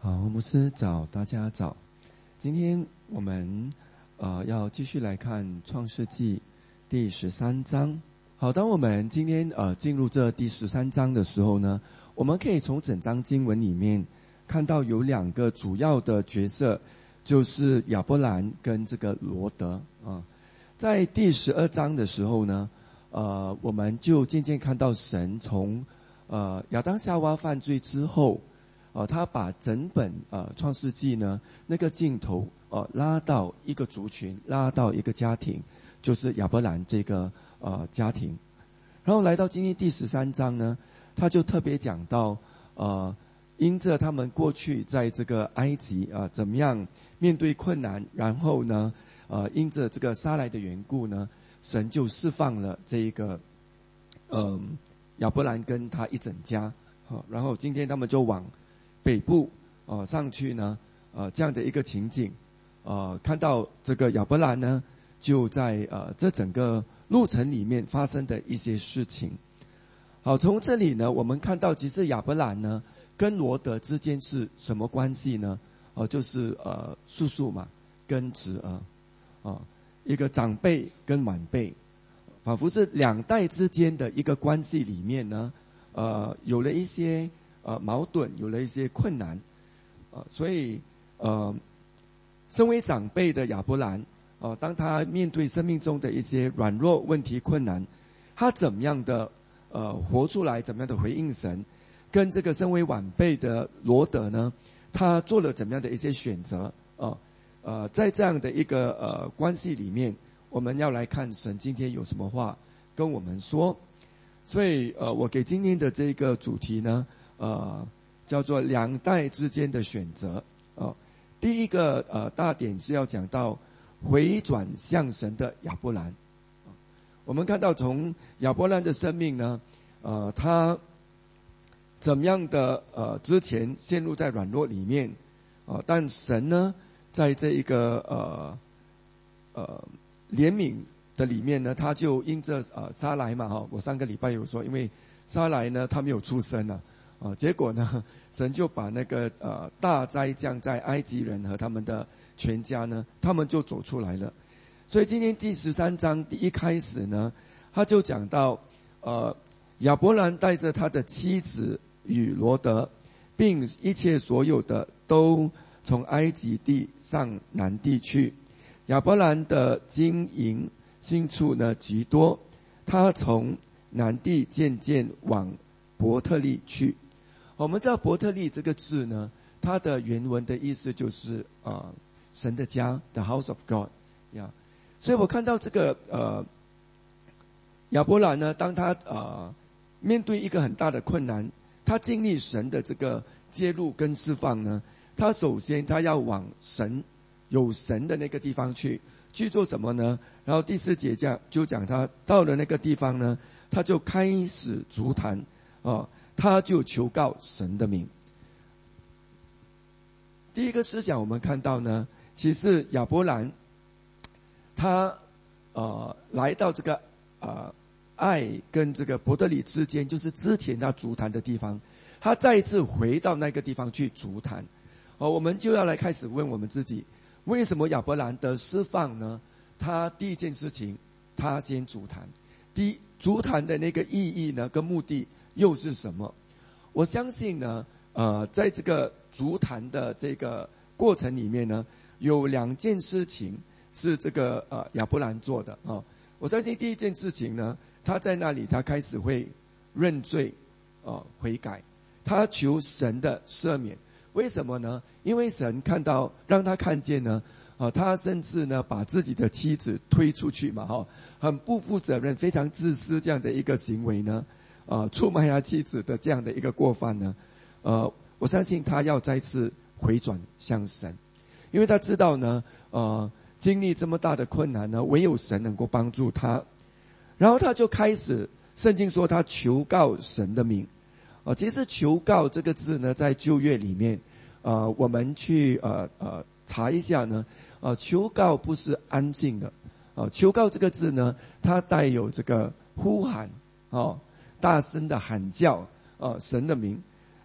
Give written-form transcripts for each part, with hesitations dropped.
好，牧师早，大家早。今天我们要继续来看创世纪第13章。好，当我们今天进入这第13章的时候呢，我们可以从整章经文里面看到有两个主要的角色，就是亚伯兰跟这个罗德啊。在第12章的时候呢，我们就渐渐看到神从亚当夏娃犯罪之后，他把整本创世纪呢那个镜头拉到一个族群，拉到一个家庭，就是亚伯兰这个家庭。然后来到今天第13章呢，他就特别讲到因着他们过去在这个埃及怎么样面对困难，然后呢因着这个撒来的缘故呢，神就释放了这一个亚伯兰跟他一整家。然后今天他们就往北部上去呢这样的一个情景，看到这个亚伯兰呢就在这整个路程里面发生的一些事情。好，从这里呢我们看到其实亚伯兰呢跟罗德之间是什么关系呢？就是叔叔嘛跟侄儿，一个长辈跟晚辈，仿佛是两代之间的一个关系里面呢有了一些矛盾，有了一些困难，所以身为长辈的亚伯兰当他面对生命中的一些软弱问题困难，他怎么样的活出来，怎么样的回应神，跟这个身为晚辈的罗德呢，他做了怎么样的一些选择在这样的一个关系里面，我们要来看神今天有什么话跟我们说。所以我给今天的这个主题呢叫做两代之间的选择。第一个大点是要讲到回转向神的亚伯兰。我们看到从亚伯兰的生命呢他怎么样的之前陷入在软弱里面但神呢在这一个怜悯的里面呢，他就因着撒来嘛我上个礼拜有说，因为撒来呢他没有出生结果呢神就把那个大灾降在埃及人和他们的全家呢，他们就走出来了。所以今天第13章第一开始呢，他就讲到亚伯兰带着他的妻子与罗德，并一切所有的都从埃及地上南地去。亚伯兰的金银牲畜呢极多，他从南地渐渐往伯特利去。我们知道伯特利这个字呢，它的原文的意思就是神的家 The House of God 所以我看到这个亚伯兰呢，当他面对一个很大的困难，他经历神的这个介入跟释放呢，他首先他要往有神的那个地方去做什么呢？然后第4节就讲他到了那个地方呢，他就开始足坛他就求告神的名。第一个思想我们看到呢，其实亚伯兰他来到这个爱跟这个伯特利之间，就是之前他足坛的地方，他再一次回到那个地方去足坛。我们就要来开始问我们自己，为什么亚伯兰的释放呢？他第一件事情，他先足坛。足坛的那个意义呢，跟目的又是什么？我相信呢，在这个足坛的这个过程里面呢，有2件事情是这个亚伯兰做的我相信第一件事情呢，他在那里他开始会认罪悔改，他求神的赦免。为什么呢？因为神让他看见呢他甚至呢把自己的妻子推出去嘛很不负责任，非常自私这样的一个行为呢出卖他妻子的这样的一个过犯呢我相信他要再次回转向神，因为他知道呢经历这么大的困难呢，唯有神能够帮助他。然后他就开始，圣经说他求告神的名其实求告这个字呢，在旧约里面我们去查一下呢求告不是安静的求告这个字呢，它带有这个呼喊大声的喊叫神的名。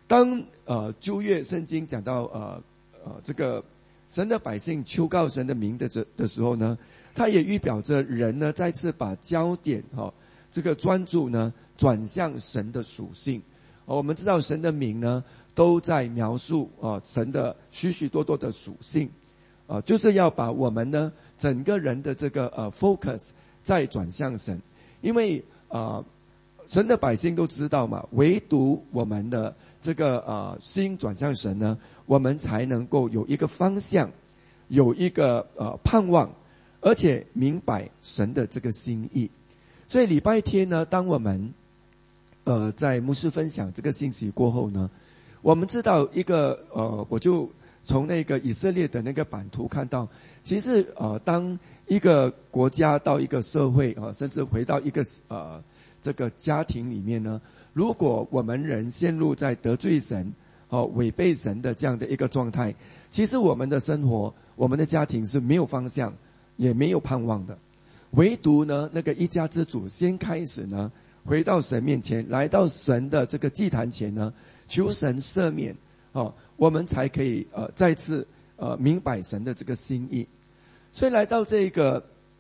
当旧约圣经讲到这个神的百姓求告神的名的时候呢，它也预表着人呢再次把焦点这个专注呢转向神的属性。我们知道神的名呢都在描述神的许许多多的属性，就是要把我们呢整个人的这个focus 再转向神。因为神的百姓都知道嘛，唯独我们的这个心转向神呢，我们才能够有一个方向，有一个盼望，而且明白神的这个心意。所以礼拜天呢，当我们在牧师分享这个信息过后呢，我们知道一个我就从那个以色列的那个版图看到，其实当一个国家到一个社会甚至回到一个这个家庭里面呢，如果我们人陷入在得罪神违背神的这样的一个状态，其实我们的生活，我们的家庭是没有方向也没有盼望的。唯独呢那个一家之主先开始呢回到神面前，来到神的这个祭坛前呢，求神赦免我们才可以再次明白神的这个心意。所以来到这个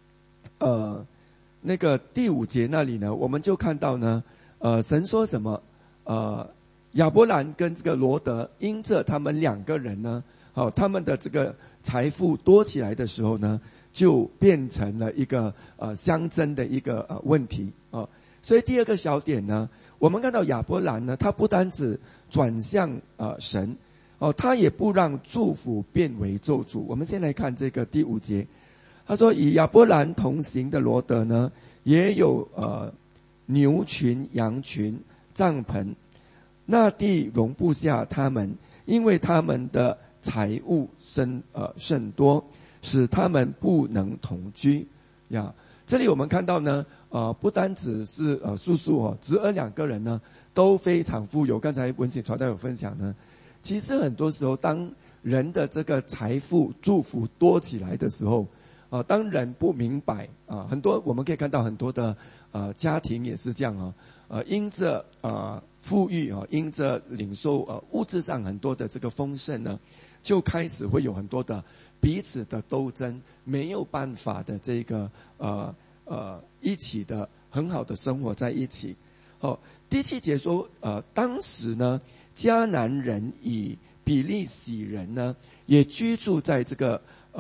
那个第5节那里呢，我们就看到呢神说什么亚伯兰跟这个罗德因着他们2个人呢他们的这个财富多起来的时候呢，就变成了一个相争的一个问题所以第2个小点呢，我们看到亚伯兰呢，他不单只转向神他也不让祝福变为咒诅。我们先来看这个第5节，他说与亚伯兰同行的罗德呢，也有牛群、羊群、帐篷，那地容不下他们，因为他们的财物甚多，使他们不能同居呀。这里我们看到呢不单只是叔叔侄儿2个人呢都非常富有。刚才文喜传道有分享呢，其实很多时候当人的这个财富祝福多起来的时候当人不明白很多我们可以看到很多的家庭也是这样因着富裕因着领受物质上很多的这个丰盛呢，就开始会有很多的彼此的斗争，没有办法的这个一起的很好的生活在一起。第7节说当时呢迦南人与比利洗人呢也居住在这个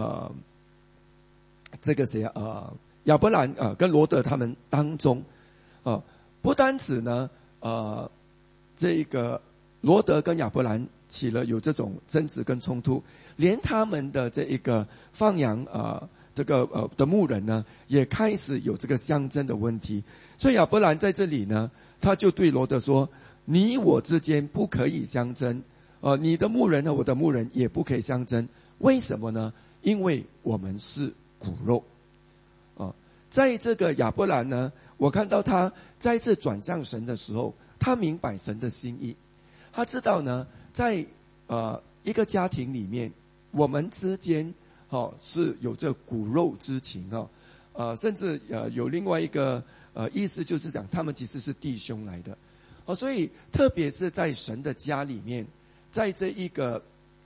亚伯兰跟罗德他们当中不单止呢这个罗德跟亚伯兰起了有这种争执跟冲突，连他们的这一个放羊这个的牧人呢也开始有这个相争的问题。所以亚伯兰在这里呢，他就对罗德说，你我之间不可以相争你的牧人和我的牧人也不可以相争。为什么呢？因为我们是骨肉在这个亚伯兰呢，我看到他再次转向神的时候，他明白神的心意。他知道呢在一个家庭里面，我们之间是有这骨肉之情甚至有另外一个意思，就是讲他们其实是弟兄来的所以特别是在神的家里面，在这一个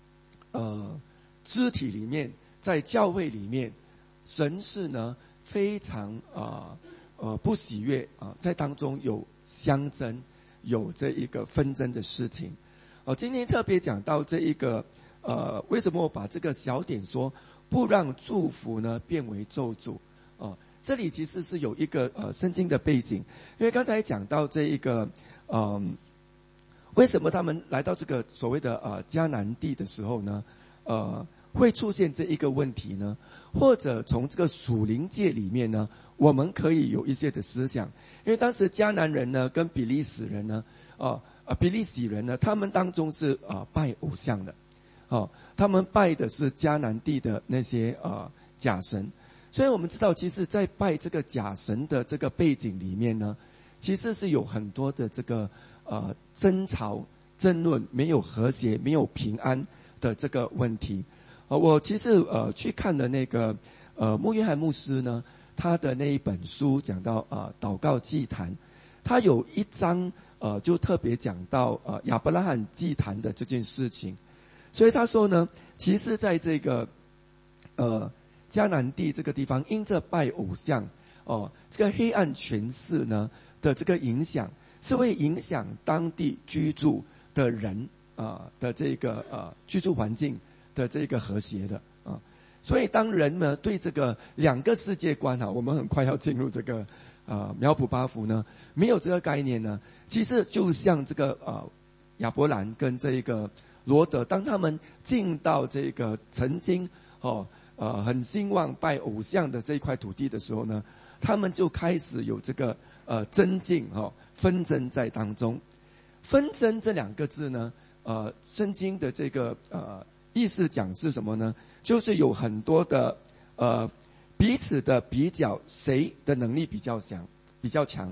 肢体里面，在教会里面，神是呢非常不喜悦在当中有相争，有这一个纷争的事情今天特别讲到这一个为什么我把这个小点说不让祝福呢变为咒诅这里其实是有一个圣经的背景。因为刚才讲到这一个为什么他们来到这个所谓的迦南地的时候呢会出现这一个问题呢？或者从这个属灵界里面呢，我们可以有一些的思想。因为当时迦南人呢跟比利时人呢比利洗人呢，他们当中是拜偶像的他们拜的是迦南地的那些假神。所以我们知道其实在拜这个假神的这个背景里面呢，其实是有很多的这个争吵争论，没有和谐，没有平安的这个问题我其实去看了那个穆约翰牧师呢他的那一本书，讲到祷告祭坛， 他有一章就特别讲到亚伯拉罕祭坛的这件事情。所以他说呢，其实在这个迦南地这个地方，因着拜偶像这个黑暗权势呢的这个影响，是会影响当地居住的人的这个居住环境的这个和谐的所以当人呢对这个两个世界观我们很快要进入这个苗圃巴福呢，没有这个概念呢，其实就像这个亚伯兰跟这个罗德，当他们进到这个曾经很兴旺拜偶像的这一块土地的时候呢，他们就开始有这个增进纷争在当中。纷争这两个字呢圣经的这个意思讲是什么呢？就是有很多的彼此的比较，谁的能力比较强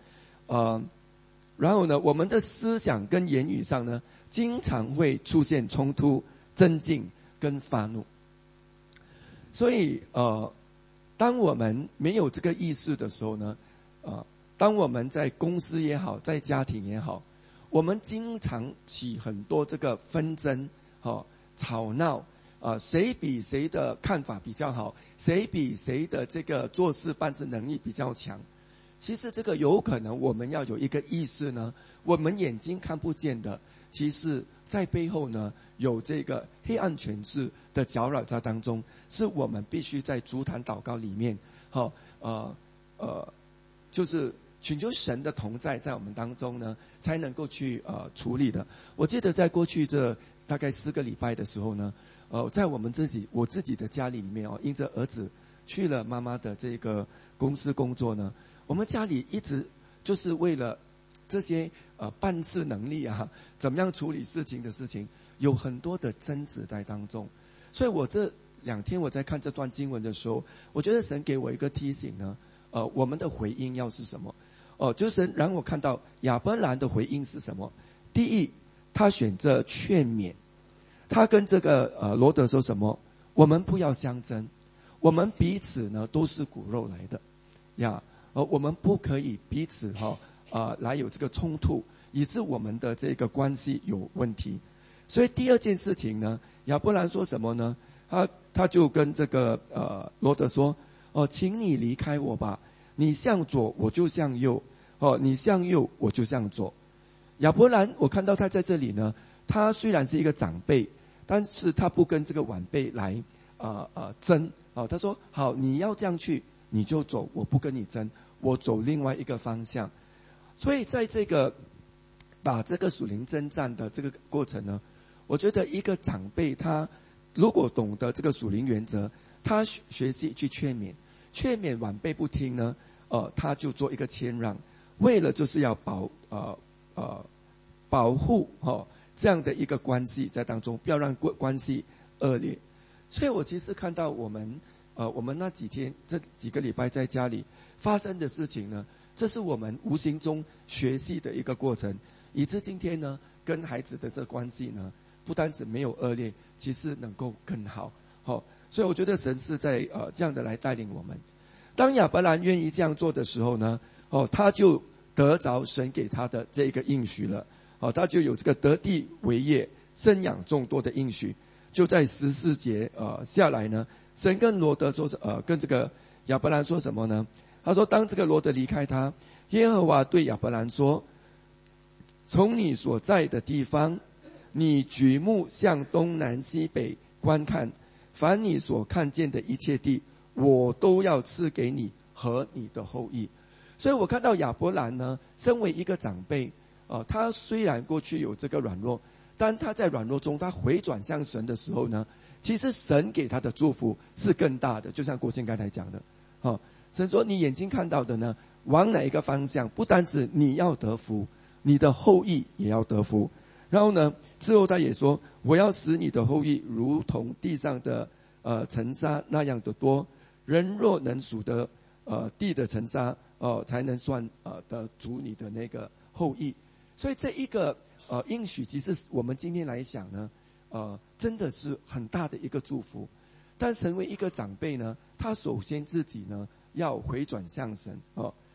然后呢，我们的思想跟言语上呢，经常会出现冲突、增进跟发怒。所以当我们没有这个意识的时候呢，当我们在公司也好，在家庭也好，我们经常起很多这个纷争吵闹谁比谁的看法比较好，谁比谁的这个做事办事能力比较强。其实这个有可能我们要有一个意识呢，我们眼睛看不见的，其实在背后呢有这个黑暗权势的搅扰在当中，是我们必须在足坛祷告里面就是寻求神的同在在我们当中呢，才能够去处理的。我记得在过去这大概4个礼拜的时候呢，在我自己的家里面因着儿子去了妈妈的这个公司工作呢，我们家里一直就是为了这些办事能力怎么样处理事情的事情，有很多的争执在当中。所以我这2天我在看这段经文的时候，我觉得神给我一个提醒呢，我们的回应要是什么？就是神让我看到亚伯兰的回应是什么？第一，他选择劝勉，他跟这个罗德说什么？我们不要相争，我们彼此呢都是骨肉来的我们不可以彼此来有这个冲突，以致我们的这个关系有问题。所以第二件事情呢，亚伯兰说什么呢？他就跟这个罗德说请你离开我吧，你向左我就向右你向右我就向左。亚伯兰我看到他在这里呢，他虽然是一个长辈，但是他不跟这个晚辈来争他说好，你要这样去你就走，我不跟你争，我走另外一个方向。所以在这个把这个属灵征战的这个过程呢，我觉得一个长辈他如果懂得这个属灵原则，他学习去劝勉晚辈不听呢，他就做一个谦让，为了就是要保护这样的一个关系在当中，不要让关系恶劣。所以我其实看到我们那这几个礼拜在家里发生的事情呢，这是我们无形中学习的一个过程，以致今天呢跟孩子的这关系呢，不单止没有恶劣，其实能够更好所以我觉得神是在这样的来带领我们。当亚伯兰愿意这样做的时候呢，他就得着神给他的这个应许了他就有这个得地为业、生养众多的应许。就在14节下来呢，神跟罗德说跟这个亚伯兰说什么呢？他说当这个罗德离开他，耶和华对亚伯兰说，从你所在的地方，你举目向东南西北观看，凡你所看见的一切地，我都要赐给你和你的后裔。所以我看到亚伯兰呢，身为一个长辈他虽然过去有这个软弱，但他在软弱中他回转向神的时候呢，其实神给他的祝福是更大的。就像国庆刚才讲的神说你眼睛看到的呢，往哪一个方向，不单止你要得福，你的后裔也要得福。然后呢之后他也说，我要使你的后裔如同地上的尘沙那样的多，人若能数得地的尘沙才能算得足你的那个后裔。所以这一个应许其实我们今天来想呢真的是很大的一个祝福。但成为一个长辈呢，他首先自己呢要回转向神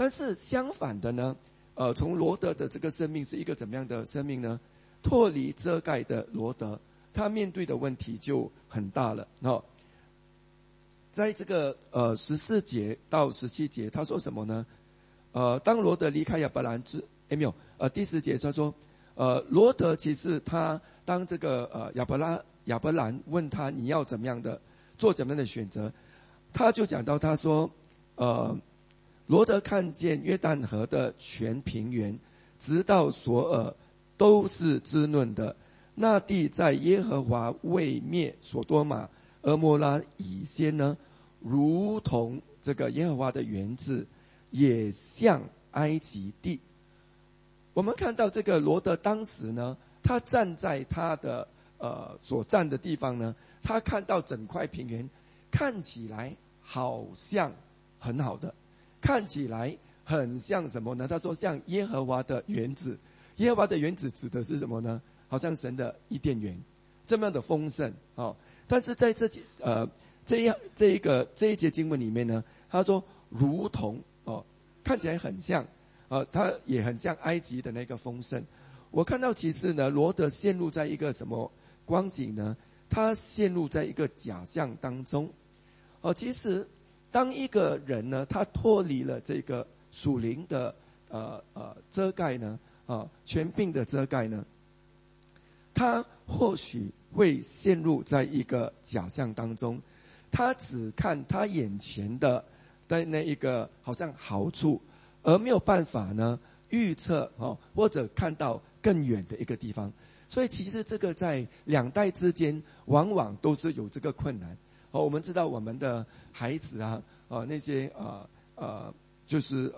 但是相反的呢，从罗德的这个生命是一个怎么样的生命呢？脱离遮盖的罗德，他面对的问题就很大了。在这个14节到17节，他说什么呢？当罗德离开亚伯兰第10节他说，罗德其实他当这个亚伯兰问他你要怎么样的做怎么样的选择，他就讲到他说，罗德看见约旦河的全平原，直到索尔都是滋润的，那地在耶和华未灭所多玛、俄摩拉以先呢，如同这个耶和华的园子，也像埃及地。我们看到这个罗德当时呢，他站在他的所站的地方呢，他看到整块平原看起来好像很好的，看起来很像什么呢？他说像耶和华的园子。耶和华的园子指的是什么呢？好像神的伊甸园，这么样的丰盛哦。但是在这一节经文里面呢，他说如同看起来很像他也很像埃及的那个丰盛。我看到其实呢，罗德陷入在一个什么光景呢？他陷入在一个假象当中。其实当一个人呢，他脱离了这个属灵的遮盖呢，权柄的遮盖呢，他或许会陷入在一个假象当中，他只看他眼前的那一个好像好处，而没有办法呢预测或者看到更远的一个地方。所以其实这个在两代之间往往都是有这个困难。我们知道我们的孩子那些就是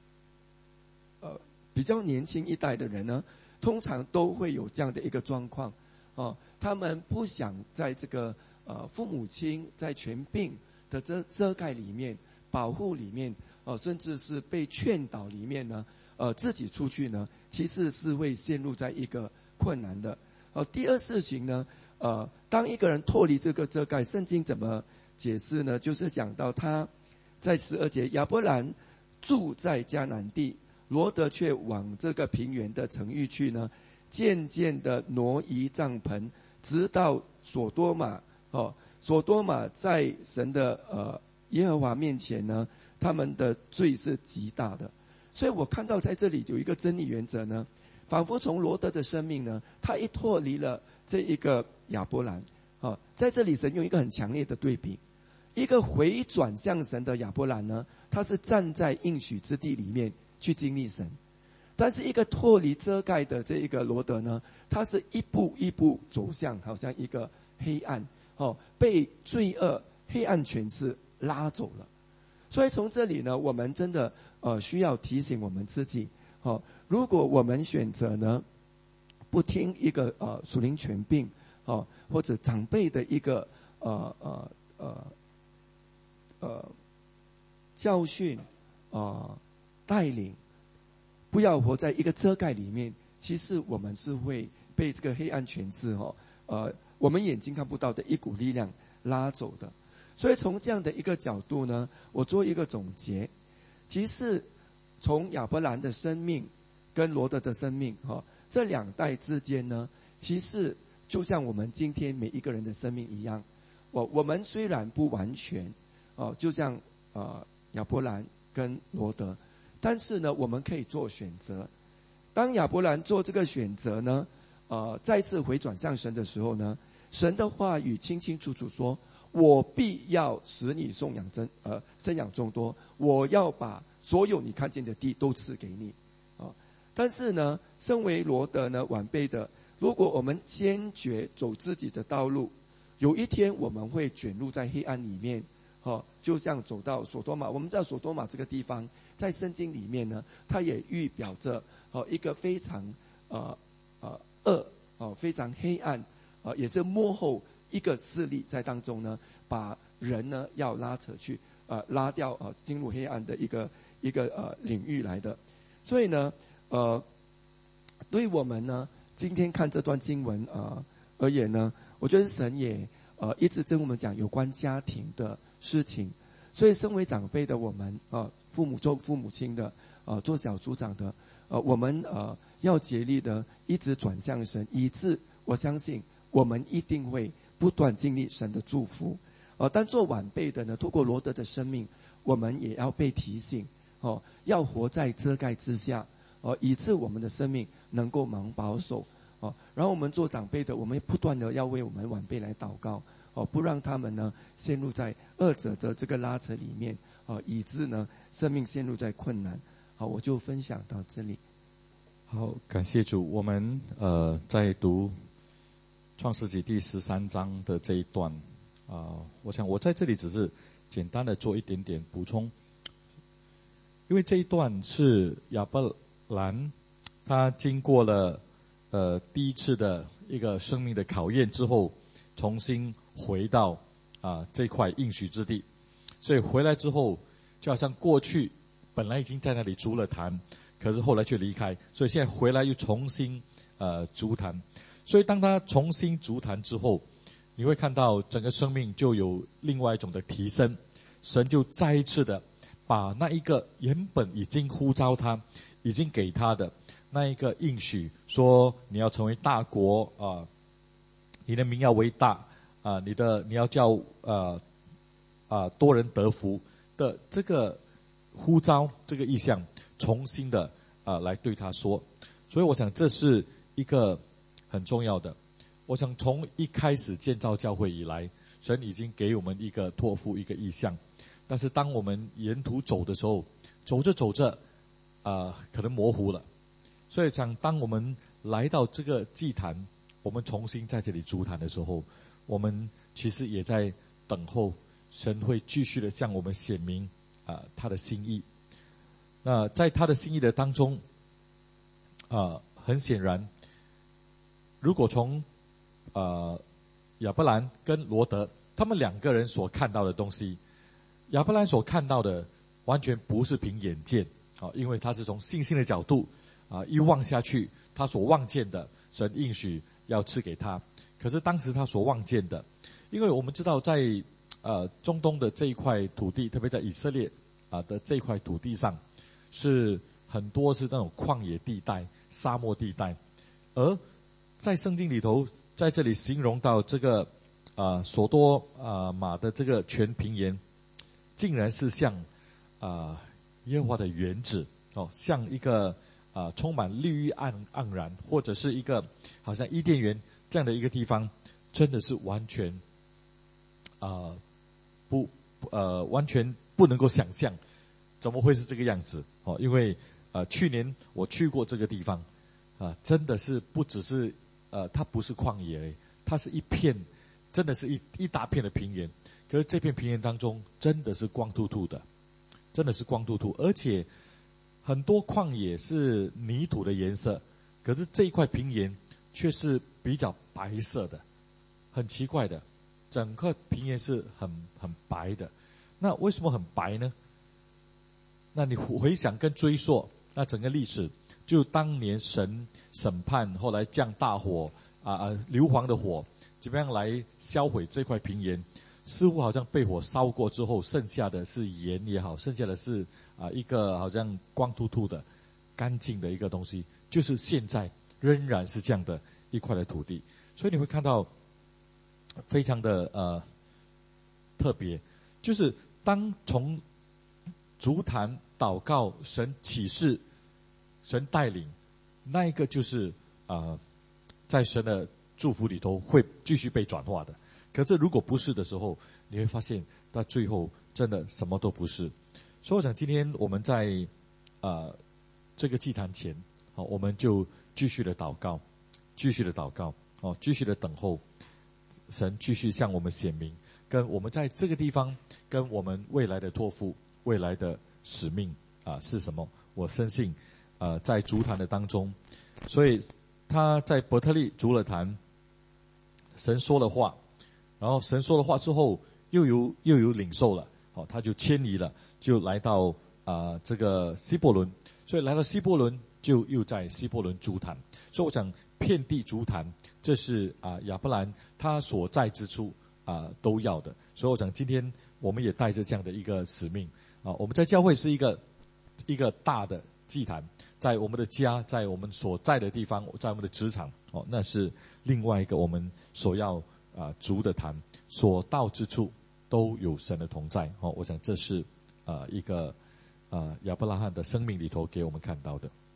比较年轻一代的人呢，通常都会有这样的一个状况他们不想在这个父母亲在权柄的遮盖里面、保护里面甚至是被劝导里面呢，自己出去呢，其实是会陷入在一个困难的。第二事情呢，当一个人脱离这个遮盖，圣经怎么解释呢？就是讲到他在12节，亚伯兰住在迦南地，罗德却往这个平原的城域去呢，渐渐的挪移帐篷，直到所多玛。所多玛在神的耶和华面前呢，他们的罪是极大的。所以我看到在这里有一个真理原则呢，仿佛从罗德的生命呢，他一脱离了这一个亚伯兰在这里神用一个很强烈的对比，一个回转向神的亚伯兰呢，他是站在应许之地里面去经历神，但是一个脱离遮盖的这一个罗德呢，他是一步一步走向好像一个黑暗被罪恶黑暗权势拉走了。所以从这里呢，我们真的需要提醒我们自己如果我们选择呢不听一个属灵权柄或者长辈的一个教训带领，不要活在一个遮盖里面，其实我们是会被这个黑暗权势我们眼睛看不到的一股力量拉走的。所以从这样的一个角度呢，我做一个总结，其实从亚伯兰的生命跟罗德的生命这两代之间呢，其实就像我们今天每一个人的生命一样，我们虽然不完全就像亚伯兰跟罗德，但是呢我们可以做选择。当亚伯兰做这个选择呢再次回转向神的时候呢，神的话语清清楚楚说，我必要使你生养众多，我要把所有你看见的地都赐给你但是呢，身为罗德呢晚辈的，如果我们坚决走自己的道路，有一天我们会卷入在黑暗里面就像走到所多玛。我们知道所多玛这个地方在圣经里面呢，它也预表着一个非常恶非常黑暗也是幕后一个势力在当中呢，把人呢要拉扯去拉掉进入黑暗的一个领域来的。所以呢对我们呢今天看这段经文而言呢，我觉得神也一直跟我们讲有关家庭的事情。 所以身为长辈的我们父母做父母亲的做小组长的我们要竭力的一直转向神，以致我相信我们一定会不断经历神的祝福。但做晚辈的呢，透过罗德的生命，我们也要被提醒要活在遮盖之下以致我们的生命能够蒙保守然后我们做长辈的，我们不断的要为我们晚辈来祷告不让他们呢陷入在二者的这个拉扯里面以致呢生命陷入在困难。好，我就分享到这里。 好，感谢主。我们在读创世纪第13章的这一段我想我在这里只是简单的做一点点补充，因为这一段是亚伯兰他经过了第一次的一个生命的考验之后，重新回到这块应许之地。所以回来之后，就好像过去本来已经在那里筑了坛，可是后来却离开，所以现在回来又重新筑坛。所以当他重新筑坛之后，你会看到整个生命就有另外一种的提升。神就再一次的把那一个原本已经呼召他，已经给他的那一个应许，说你要成为大国你的名要为大你要叫多人得福的这个呼召，这个意向重新的来对他说。所以我想这是一个很重要的。我想从一开始建造教会以来，神已经给我们一个托付，一个意向。但是当我们沿途走的时候，走着走着可能模糊了。所以想当我们来到这个祭坛，我们重新在这里筑坛的时候，我们其实也在等候神会继续的向我们显明他的心意。那在他的心意的当中很显然，如果从亚伯兰跟罗德他们两个人所看到的东西，亚伯兰所看到的完全不是凭眼见因为他是从信心的角度一望下去，他所望见的神应许要赐给他。可是当时他所望见的，因为我们知道在中东的这一块土地，特别在以色列的这一块土地上，是很多是那种旷野地带、沙漠地带。而在圣经里头，在这里形容到这个所多玛的这个全平原，竟然是像耶和华的园子像一个充满绿意盎然，或者是一个好像伊甸园这样的一个地方，真的是完全完全不能够想象怎么会是这个样子因为去年我去过这个地方真的是不只是它不是旷野它是一片，真的是一大片的平原。可是这片平原当中真的是光秃秃的，真的是光秃秃，而且很多旷野是泥土的颜色，可是这一块平原却是比较白色的，很奇怪的，整个平原是很白的。那为什么很白呢？那你回想跟追溯，那整个历史就当年神审判，后来降大火硫磺的火，怎么样来销毁这块平原，似乎好像被火烧过之后，剩下的是盐也好，剩下的是一个好像光秃秃的干净的一个东西，就是现在仍然是这样的一块的土地。所以你会看到非常的特别，就是当从足坛祷告，神启示，神带领，那一个就是在神的祝福里头会继续被转化的。可是如果不是的时候，你会发现到最后真的什么都不是。所以我想今天我们在这个祭坛前我们就继续的祷告，继续的祷告继续的等候神继续向我们显明，跟我们在这个地方跟我们未来的托付，未来的使命是什么。我深信在筑坛的当中，所以他在伯特利筑了坛，神说了话，然后神说了话之后又有领受了他就迁移了，就来到这个希伯伦。所以来到希伯伦就又在希伯伦筑坛。所以我想遍地筑坛，这是亚伯兰他所在之处都要的。所以我想今天我们也带着这样的一个使命啊。我们在教会是一个大的祭坛，在我们的家，在我们所在的地方，在我们的职场那是另外一个我们所要筑的坛，所到之处都有神的同在我想这是一个亚伯拉罕的生命里头给我们看到的。